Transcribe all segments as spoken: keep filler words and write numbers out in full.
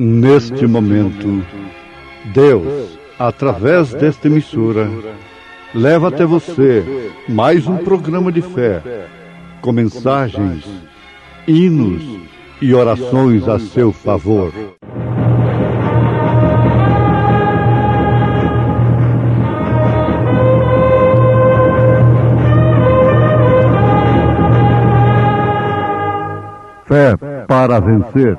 Neste momento, Deus, através desta emissora, leva até você mais um programa de fé, com mensagens, hinos e orações a seu favor. Fé para vencer.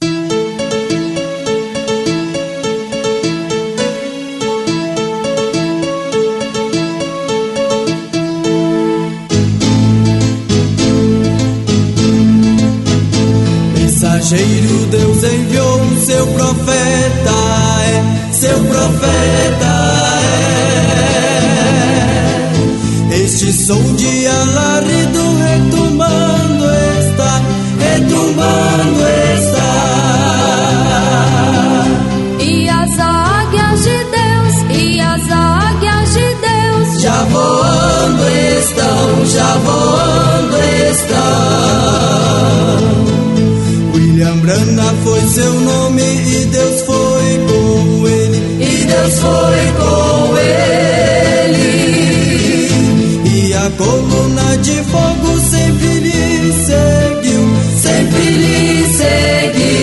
Mensageiro, Deus enviou o seu profeta, é, seu profeta é. Este som de alarido retumbando está, retumbando está. E as águias de Deus, e as águias de Deus já voando estão, já voando estão. William Branham foi seu nome e Deus foi com ele, e Deus foi com ele. E a coluna de fogo sempre lhe seguiu, sempre lhe seguiu.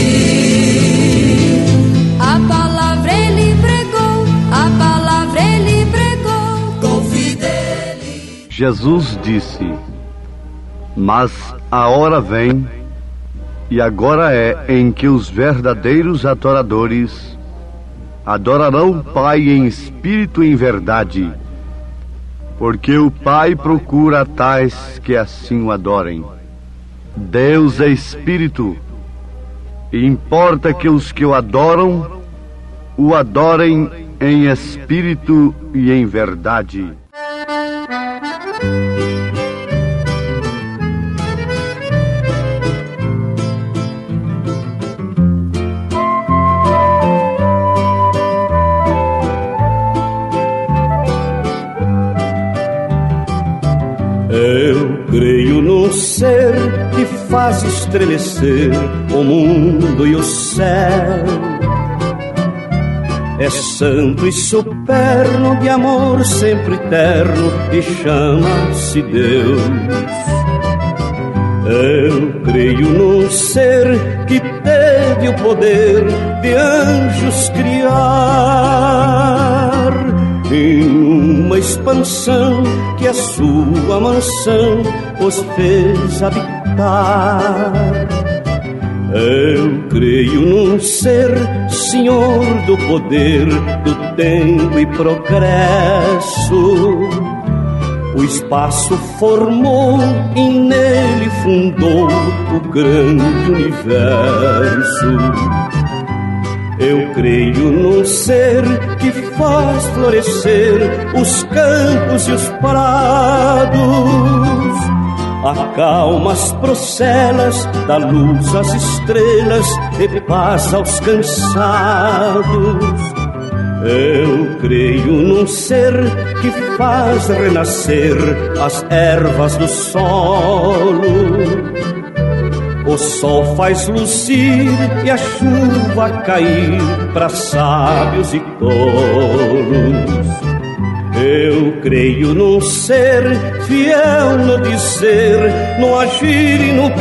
A palavra ele pregou, a palavra ele pregou com fidelidade. Jesus disse: mas a hora vem, e agora é, em que os verdadeiros adoradores adorarão o Pai em espírito e em verdade, porque o Pai procura tais que assim o adorem. Deus é espírito, e importa que os que o adoram o adorem em espírito e em verdade. Eu creio num ser que faz estremecer o mundo e o céu. É santo e superno, de amor sempre terno, e chama-se Deus. Eu creio num ser que teve o poder de anjos criar, em uma expansão que a sua mansão os fez habitar. Eu creio num ser, senhor do poder, do tempo e progresso. O espaço formou e nele fundou o grande universo. Eu creio num ser que faz florescer os campos e os prados, acalma as procelas, dá luz às estrelas e paz aos cansados. Eu creio num ser que faz renascer as ervas do solo. O sol faz luzir e a chuva cair para sábios e tolos. Eu creio num ser fiel no dizer, no agir e no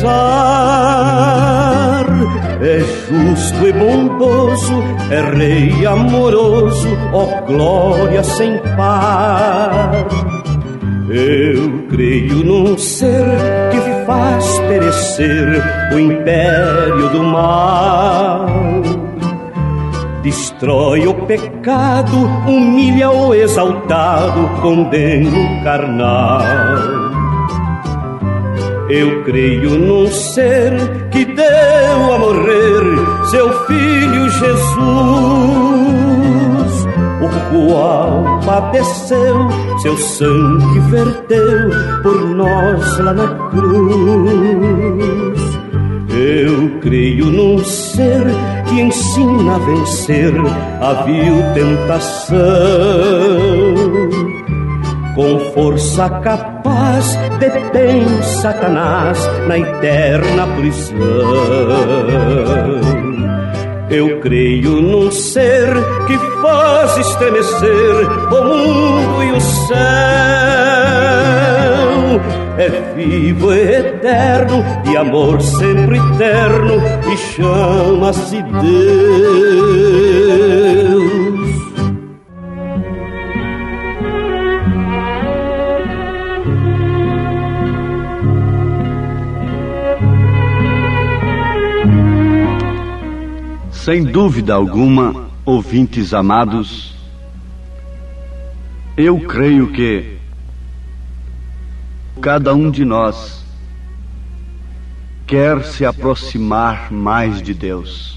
pensar. É justo e bondoso, é rei amoroso, ó glória sem par. Eu creio num ser que faz perecer o império do mal, destrói o pecado, humilha o exaltado, condena o carnal. Eu creio num ser que deu a morrer seu filho Jesus, o qual padeceu, seu sangue verteu por nós lá na cruz. Eu creio num ser que ensina a vencer a vil tentação, com força capaz detém Satanás na eterna prisão. Eu creio num ser que faz estremecer o mundo e o céu. É vivo e eterno, de amor sempre eterno, e chama-se Deus. Sem dúvida alguma, ouvintes amados, eu creio que cada um de nós quer se aproximar mais de Deus.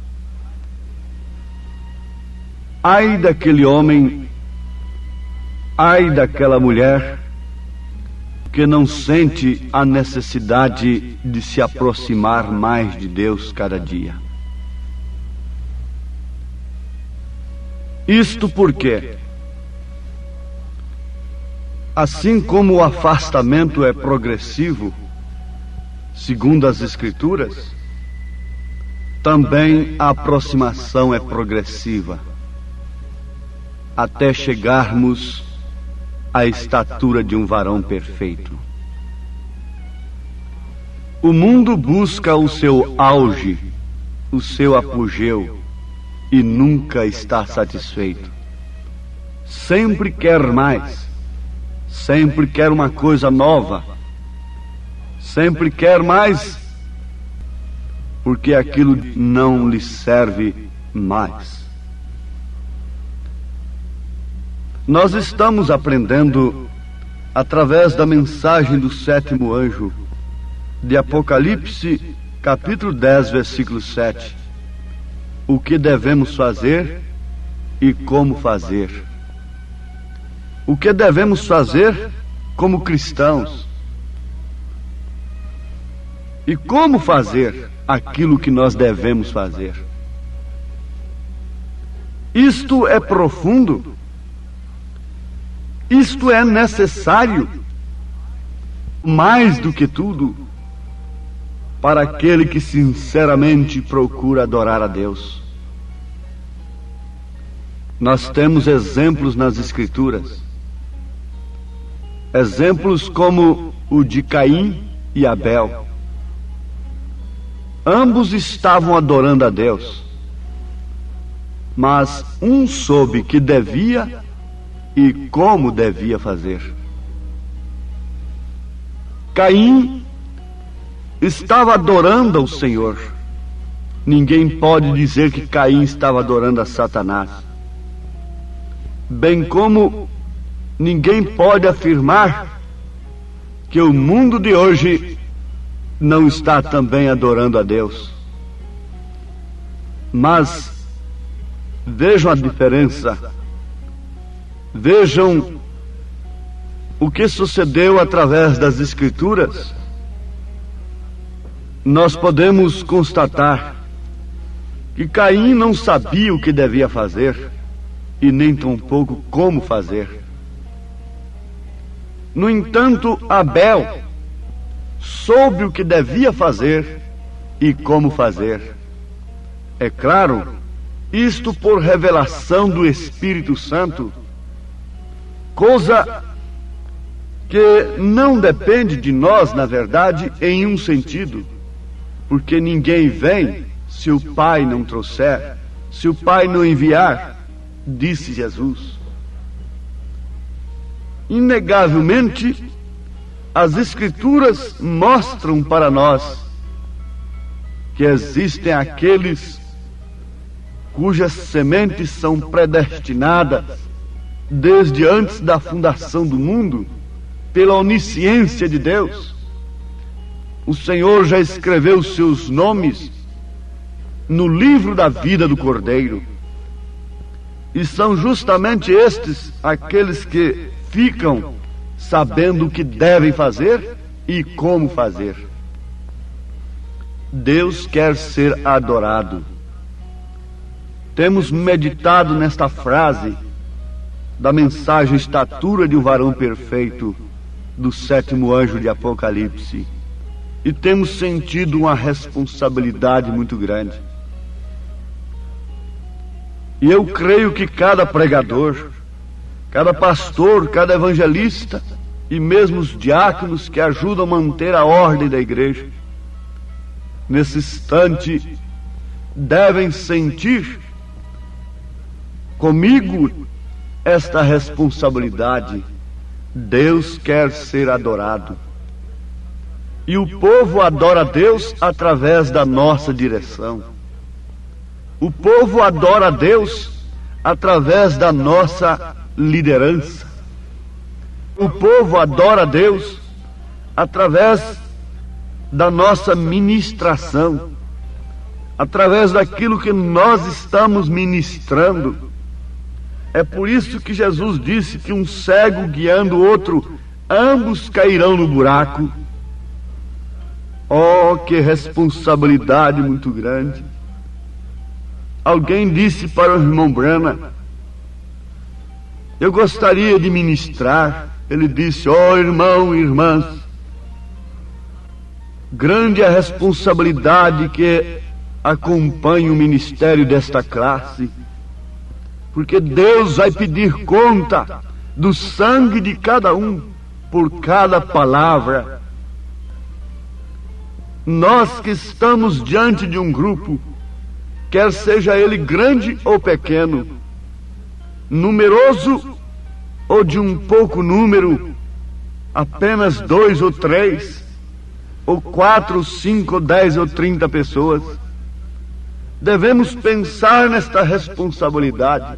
Ai daquele homem, ai daquela mulher que não sente a necessidade de se aproximar mais de Deus cada dia. Isto porque, assim como o afastamento é progressivo, segundo as Escrituras, também a aproximação é progressiva, até chegarmos à estatura de um varão perfeito. O mundo busca o seu auge, o seu apogeu, e nunca está satisfeito. Sempre quer mais, sempre quer uma coisa nova, sempre quer mais, porque aquilo não lhe serve mais. Nós estamos aprendendo, através da mensagem do sétimo anjo, de Apocalipse, capítulo dez, versículo sete, o que devemos fazer e como fazer. O que devemos fazer como cristãos e como fazer aquilo que nós devemos fazer. Isto é profundo, isto é necessário, mais do que tudo, para aquele que sinceramente procura adorar a Deus. Nós temos exemplos nas Escrituras, exemplos como o de Caim e Abel. Ambos estavam adorando a Deus, mas um soube que devia e como devia fazer. Caim estava adorando ao Senhor. Ninguém pode dizer que Caim estava adorando a Satanás. Bem como ninguém pode afirmar que o mundo de hoje não está também adorando a Deus. Mas vejam a diferença. Vejam o que sucedeu através das Escrituras. Nós podemos constatar que Caim não sabia o que devia fazer e nem tampouco como fazer. No entanto, Abel soube o que devia fazer e como fazer. É claro, isto por revelação do Espírito Santo, coisa que não depende de nós, na verdade, em um sentido. Porque ninguém vem se o Pai não trouxer, se o Pai não enviar, disse Jesus. Inegavelmente, as Escrituras mostram para nós que existem aqueles cujas sementes são predestinadas desde antes da fundação do mundo pela onisciência de Deus. O Senhor já escreveu seus nomes no livro da vida do Cordeiro. E são justamente estes aqueles que ficam sabendo o que devem fazer e como fazer. Deus quer ser adorado. Temos meditado nesta frase da mensagem Estatura de um Varão Perfeito do sétimo anjo de Apocalipse. E temos sentido uma responsabilidade muito grande. E eu creio que cada pregador, cada pastor, cada evangelista e mesmo os diáconos que ajudam a manter a ordem da igreja, nesse instante, devem sentir comigo esta responsabilidade. Deus quer ser adorado. E o povo adora a Deus através da nossa direção. O povo adora a Deus através da nossa liderança. O povo adora a Deus através da nossa ministração, através daquilo que nós estamos ministrando. É por isso que Jesus disse que um cego guiando o outro, ambos cairão no buraco. Oh, que responsabilidade muito grande. Alguém disse para o irmão Brana: eu gostaria de ministrar. Ele disse: ó, irmão e irmãs, grande é a responsabilidade que acompanha o ministério desta classe, porque Deus vai pedir conta do sangue de cada um por cada palavra. Nós que estamos diante de um grupo, quer seja ele grande ou pequeno, numeroso ou de um pouco número, apenas dois ou três, ou quatro, cinco, dez ou trinta pessoas, devemos pensar nesta responsabilidade,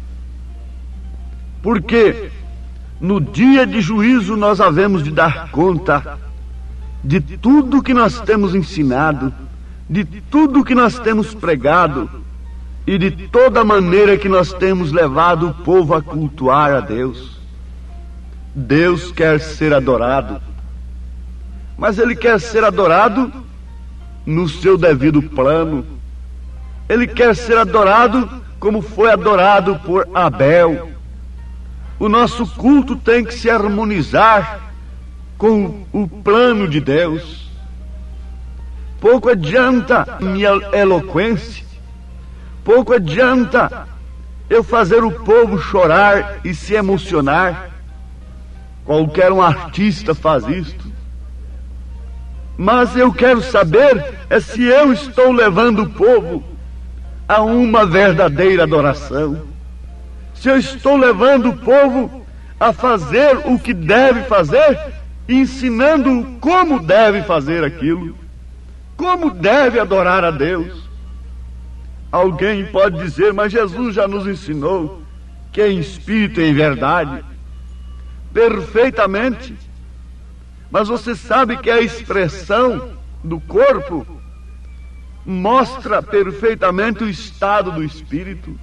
porque no dia de juízo nós havemos de dar conta de tudo que nós temos ensinado, de tudo que nós temos pregado e de toda maneira que nós temos levado o povo a cultuar a Deus. Deus quer ser adorado, mas Ele quer ser adorado no seu devido plano. Ele quer ser adorado como foi adorado por Abel. O nosso culto tem que se harmonizar com o plano de Deus. Pouco adianta minha eloquência, pouco adianta eu fazer o povo chorar e se emocionar. Qualquer um artista faz isto. Mas eu quero saber é se eu estou levando o povo a uma verdadeira adoração. Se eu estou levando o povo a fazer o que deve fazer, ensinando como deve fazer aquilo, como deve adorar a Deus. Alguém pode dizer: mas Jesus já nos ensinou que é em espírito e em verdade. Perfeitamente. Mas você sabe que a expressão do corpo mostra perfeitamente o estado do espírito.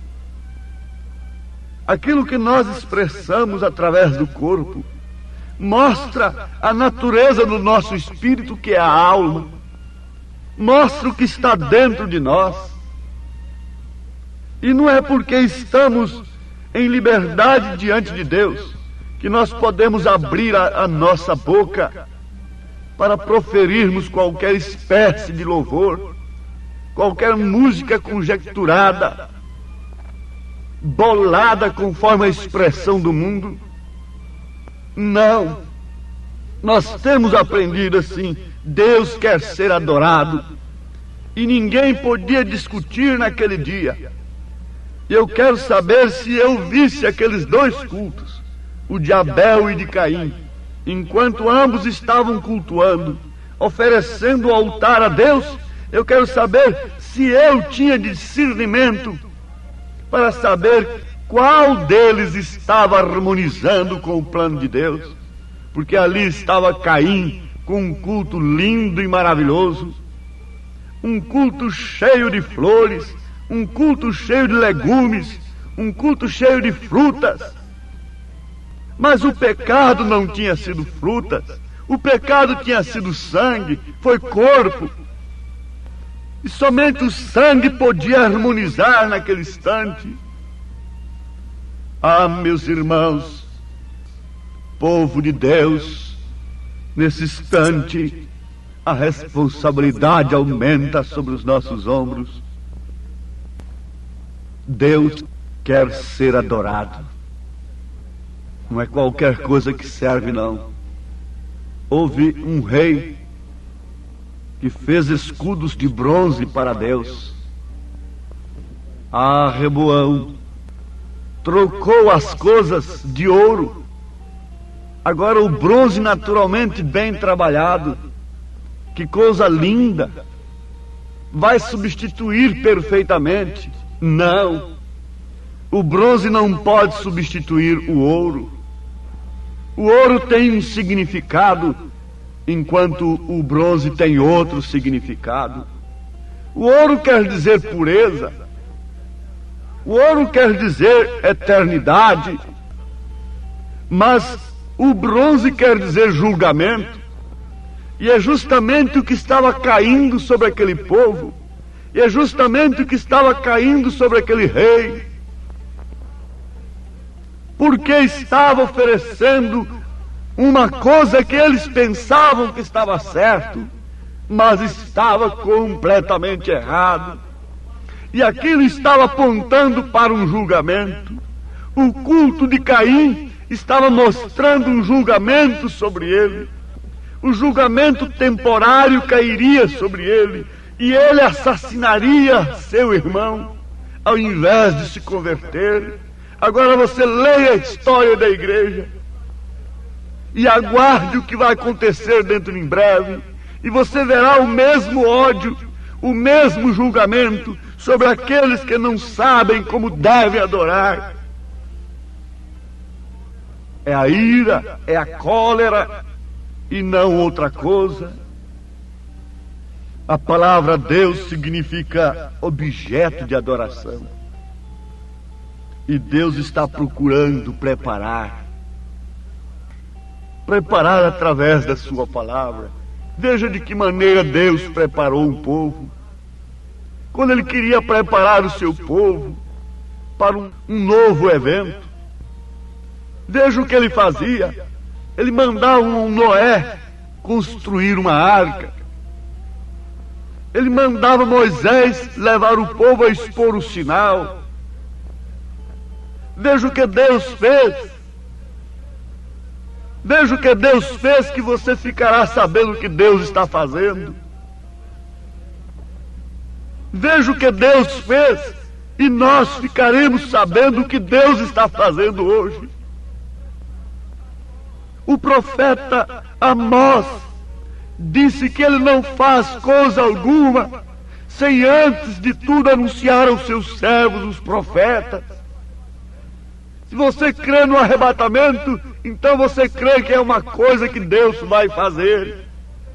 Aquilo que nós expressamos através do corpo mostra a natureza do nosso espírito, que é a alma. Mostra o que está dentro de nós. E não é porque estamos em liberdade diante de Deus que nós podemos abrir a, a nossa boca para proferirmos qualquer espécie de louvor, qualquer música conjecturada, bolada conforme a expressão do mundo. Não, nós temos aprendido assim: Deus quer ser adorado, e ninguém podia discutir naquele dia. Eu quero saber se eu visse aqueles dois cultos, o de Abel e de Caim, enquanto ambos estavam cultuando, oferecendo o altar a Deus. Eu quero saber se eu tinha discernimento para saber qual deles estava harmonizando com o plano de Deus, porque ali estava Caim com um culto lindo e maravilhoso, um culto cheio de flores, um culto cheio de legumes, um culto cheio de frutas. Mas o pecado não tinha sido frutas, o pecado tinha sido sangue, foi corpo. E somente o sangue podia harmonizar naquele instante. Ah, meus irmãos, povo de Deus, nesse instante a responsabilidade aumenta sobre os nossos ombros. Deus quer ser adorado. Não é qualquer coisa que serve, não. Houve um rei que fez escudos de bronze para Deus. Ah, Reboão trocou as coisas de ouro. Agora o bronze naturalmente bem trabalhado, que coisa linda, vai substituir perfeitamente. Não, o bronze não pode substituir o ouro. O ouro tem um significado, enquanto o bronze tem outro significado. O ouro quer dizer pureza, o ouro quer dizer eternidade, mas o bronze quer dizer julgamento. E é justamente o que estava caindo sobre aquele povo, e é justamente o que estava caindo sobre aquele rei, porque estava oferecendo uma coisa que eles pensavam que estava certo, mas estava completamente errado. E aquilo estava apontando para um julgamento. O culto de Caim estava mostrando um julgamento sobre ele. O julgamento temporário cairia sobre ele, e ele assassinaria seu irmão, ao invés de se converter. Agora você leia a história da igreja e aguarde o que vai acontecer dentro de em breve, e você verá o mesmo ódio, o mesmo julgamento sobre aqueles que não sabem como devem adorar. É a ira, é a cólera e não outra coisa. A palavra Deus significa objeto de adoração. E Deus está procurando preparar. Preparar através da sua palavra. Veja de que maneira Deus preparou um povo. Quando Ele queria preparar o seu povo para um, um novo evento, veja o que Ele fazia. Ele mandava um Noé construir uma arca. Ele mandava Moisés levar o povo a expor o sinal. Veja o que Deus fez. Veja o que Deus fez, que você ficará sabendo o que Deus está fazendo. Veja o que Deus fez, e nós ficaremos sabendo o que Deus está fazendo hoje. O profeta Amós disse que ele não faz coisa alguma sem antes de tudo anunciar aos seus servos, os profetas. Se você crê no arrebatamento, então você crê que é uma coisa que Deus vai fazer.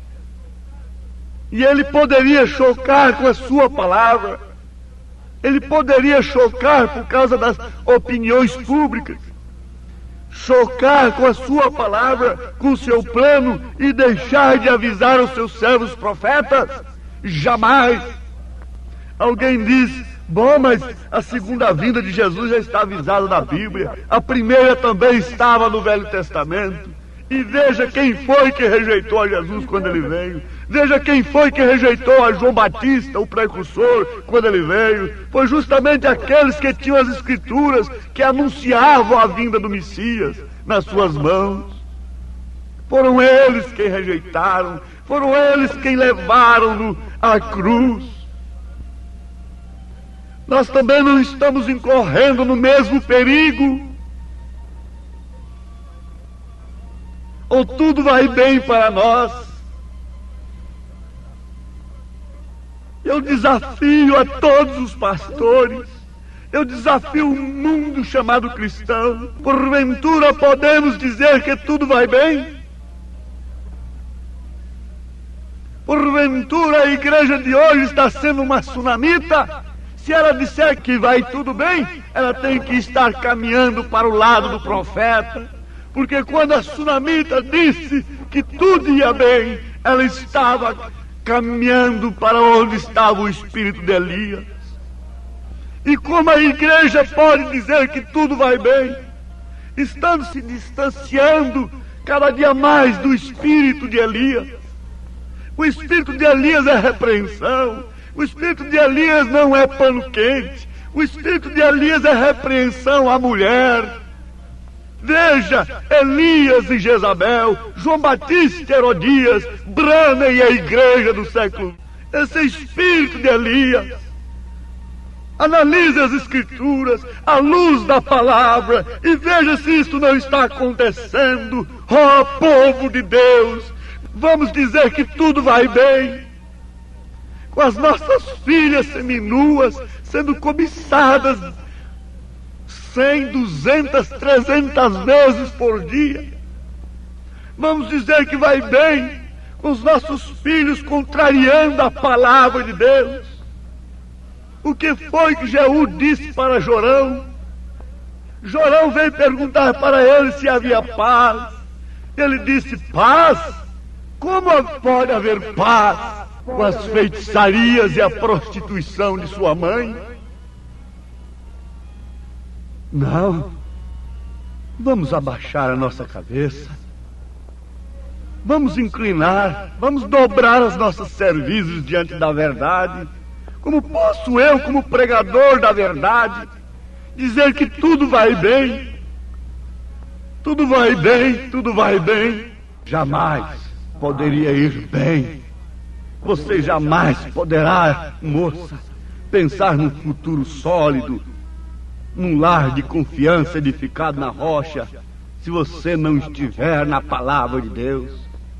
E ele poderia chocar com a sua palavra. Ele poderia chocar por causa das opiniões públicas. Chocar com a sua palavra, com o seu plano, e deixar de avisar os seus servos profetas? Jamais. Alguém diz: bom, mas a segunda vinda de Jesus já está avisada na Bíblia. A primeira também estava no Velho Testamento. E veja quem foi que rejeitou a Jesus quando ele veio. Veja quem foi que rejeitou a João Batista, o precursor, quando ele veio. Foi justamente aqueles que tinham as Escrituras, que anunciavam a vinda do Messias nas suas mãos. Foram eles quem rejeitaram. Foram eles quem levaram-no à cruz. Nós também não estamos incorrendo no mesmo perigo. Ou tudo vai bem para nós? Eu desafio a todos os pastores, eu desafio o mundo chamado cristão. Porventura podemos dizer que tudo vai bem? Porventura a igreja de hoje está sendo uma sunamita? Se ela disser que vai tudo bem, ela tem que estar caminhando para o lado do profeta. Porque quando a sunamita disse que tudo ia bem, ela estava caminhando para onde estava o espírito de Elias. E como a igreja pode dizer que tudo vai bem, estando se distanciando cada dia mais do espírito de Elias? O espírito de Elias é repreensão. O espírito de Elias não é pano quente. O espírito de Elias é repreensão à mulher. Veja, Elias e Jezabel, João Batista e Herodias, Brana e a igreja do século. Esse espírito de Elias. Analise as escrituras à luz da palavra e veja se isso não está acontecendo. Ó povo de Deus, vamos dizer que tudo vai bem. Com as nossas filhas seminuas sendo cobiçadas cem, duzentas, trezentas vezes por dia. Vamos dizer que vai bem com os nossos filhos contrariando a palavra de Deus. O que foi que Jeú disse para Jorão? Jorão veio perguntar para ele se havia paz. Ele disse: paz? Como pode haver paz com as feitiçarias e a prostituição de sua mãe? Não. Vamos abaixar a nossa cabeça. Vamos inclinar. Vamos dobrar as nossas cervizes diante da verdade. Como posso eu, como pregador da verdade, dizer que tudo vai bem? Tudo vai bem, tudo vai bem. Jamais poderia ir bem. Você jamais poderá, moça, pensar num futuro sólido, num lar de confiança edificado na rocha, se você não estiver na palavra de Deus.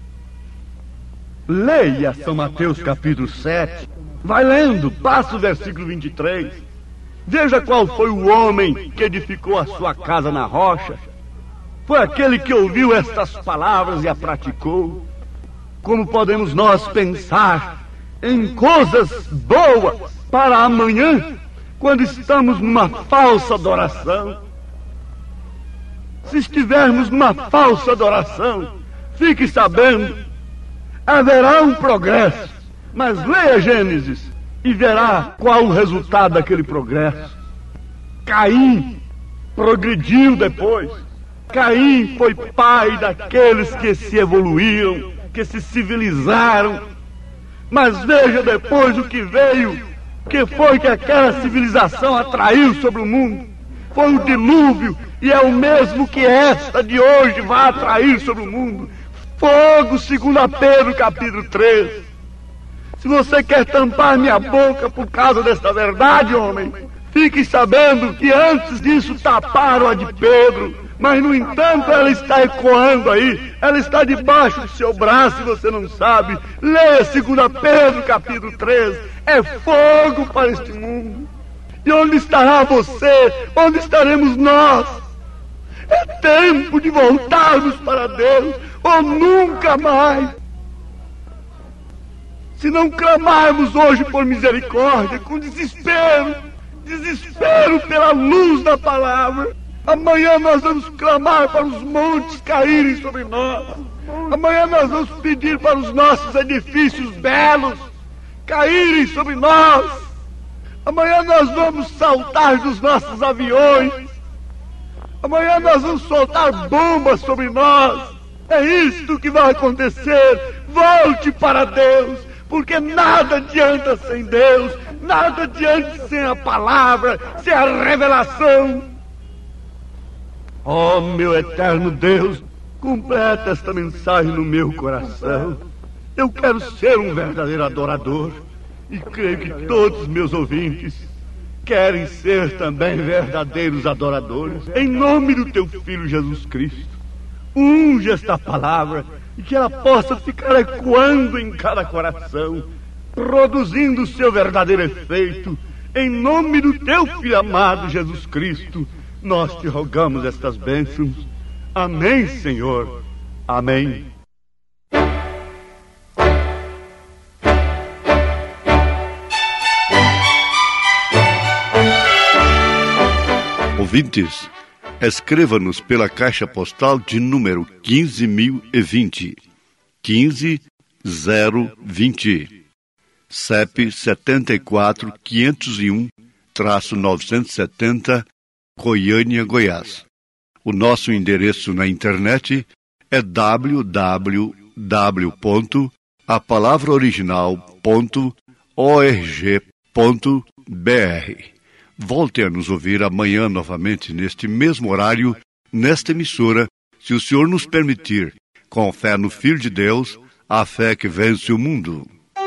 Leia São Mateus capítulo sete. Vai lendo, passa o versículo vinte e três. Veja qual foi o homem que edificou a sua casa na rocha. Foi aquele que ouviu estas palavras e a praticou. Como podemos nós pensar em coisas boas para amanhã, quando estamos numa falsa adoração? Se estivermos numa falsa adoração, fique sabendo, haverá um progresso. Mas leia Gênesis e verá qual o resultado daquele progresso. Caim progrediu depois. Caim foi pai daqueles que se evoluíram, que se civilizaram. Mas veja depois o que veio, que foi que aquela civilização atraiu sobre o mundo. Foi o dilúvio, e é o mesmo que esta de hoje vai atrair sobre o mundo. Fogo, segundo Pedro capítulo três. Se você quer tampar minha boca por causa desta verdade, homem, fique sabendo que antes disso taparam a de Pedro, mas no entanto ela está ecoando aí, ela está debaixo do seu braço e você não sabe. Leia segundo Pedro capítulo três, é fogo para este mundo. E onde estará você? Onde estaremos nós? É tempo de voltarmos para Deus, ou nunca mais. Se não clamarmos hoje por misericórdia, com desespero, desespero pela luz da palavra, amanhã nós vamos clamar para os montes caírem sobre nós. Amanhã nós vamos pedir para os nossos edifícios belos caírem sobre nós. Amanhã nós vamos saltar dos nossos aviões. Amanhã nós vamos soltar bombas sobre nós. É isto que vai acontecer. Volte para Deus. Porque nada adianta sem Deus, nada adianta sem a palavra, sem a revelação. Ó meu eterno Deus, completa esta mensagem no meu coração. Eu quero ser um verdadeiro adorador e creio que todos os meus ouvintes querem ser também verdadeiros adoradores. Em nome do teu Filho Jesus Cristo, unge esta palavra e que ela possa ficar ecoando em cada coração, produzindo o seu verdadeiro efeito. Em nome do teu Filho amado Jesus Cristo, nós te rogamos estas bênçãos. Amém, Senhor. Amém. Ouvintes, escreva-nos pela caixa postal de número quinze mil e vinte, quinze zero vinte, C E P setenta e quatro, quinhentos e um, novecentos e setenta, Goiânia, Goiás. O nosso endereço na internet é w w w ponto a palavra original ponto org ponto b r. Volte a nos ouvir amanhã novamente neste mesmo horário, nesta emissora, se o Senhor nos permitir, com fé no Filho de Deus, a fé que vence o mundo.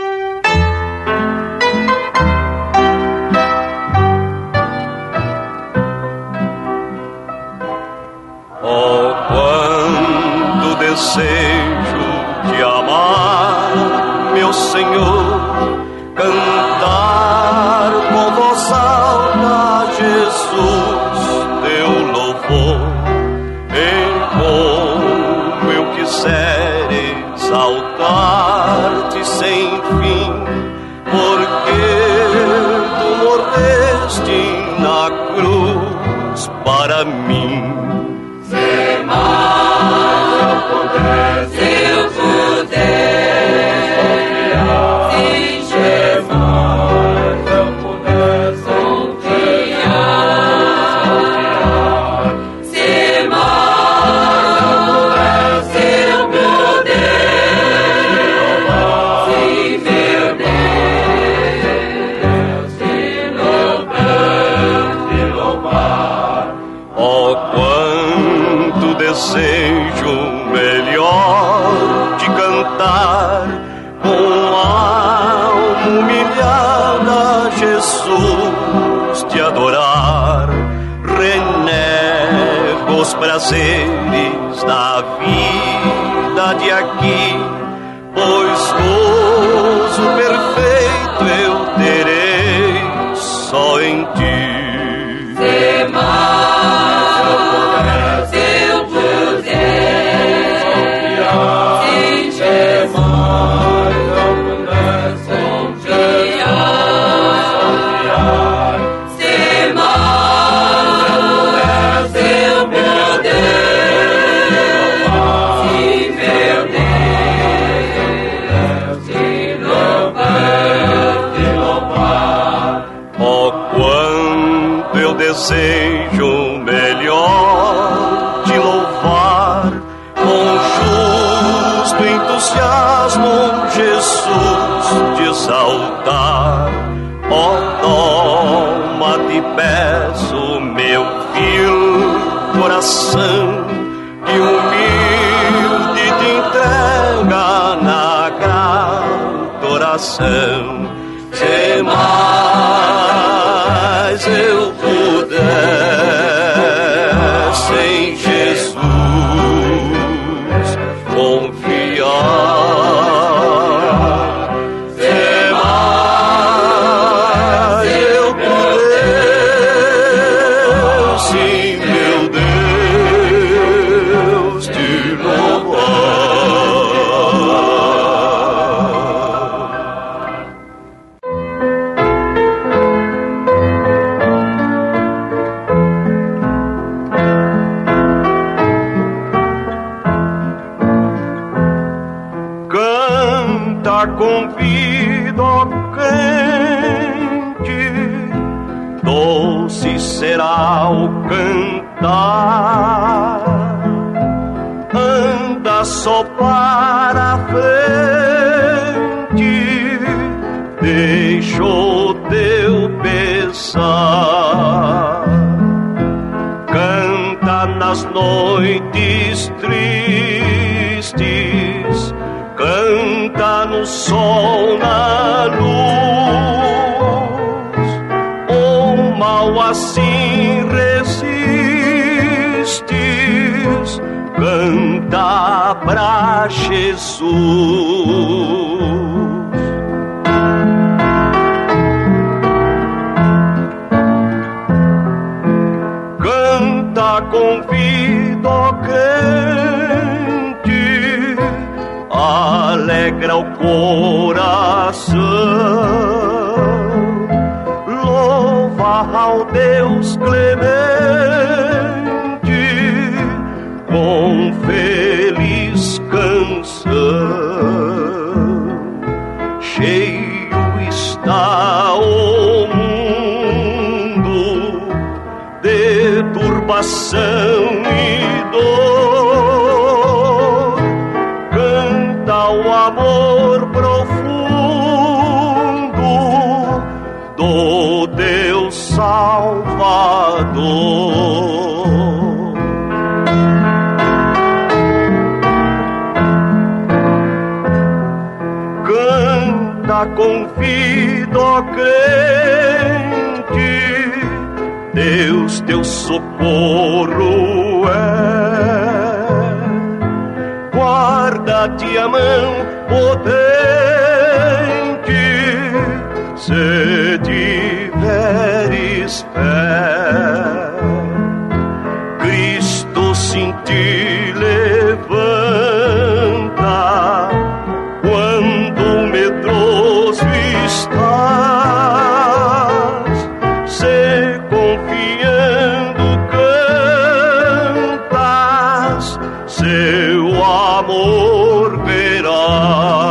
Oh, quando desejo te amar, meu Senhor, cantar com voz alta, Jesus, teu louvor, em como eu quiser exaltar-te sem fim, porque tu morreste na cruz para mim. Se mais eu pudesse, se eu pudesse confiar, se mais eu pudesse confiar, se mais eu pudesse louvar, se meu Deus te louvar, te louvar. Oh, quanto desejo melhor de cantar com alma humilhada, Jesus, te adorar. Renego os prazeres da vida de aqui, pois gozo perfeito eu terei só em ti. Se mais eu pudesse, eu pudesse confiar, se mais eu pudesse confiar, se mais eu pudesse louvar, se meu Deus te louvar, te louvar. Oh, quanto eu desejo melhor te louvar, com justo entusiasmo, Jesus, te exaltar. Oh, toma, te peço, meu vil coração, que humilde te entrega na grata oração. Se mais eu pudesse em Jesus confiar, se mais eu pudesse, meu Deus, te louvar. Convido, ó crente, doce será o cantar. Anda só para a frente, deixa o teu pesar. Canta nas noites tristes, canta no sol, na luz. O mal assim resistes, canta pra Jesus. Canta com vida, ó crente, alegra o coração, louva ao Deus clemente, com feliz canção. Cheio está o mundo de turbação e dor, canta o amor profundo do Deus salvador. a convido, ó crente, Deus teu socorro é. Guarda-te a mão potente, se tiveres fé. Cristo sim te levanta quando medroso estás, se confiando cantas, seu amor verás.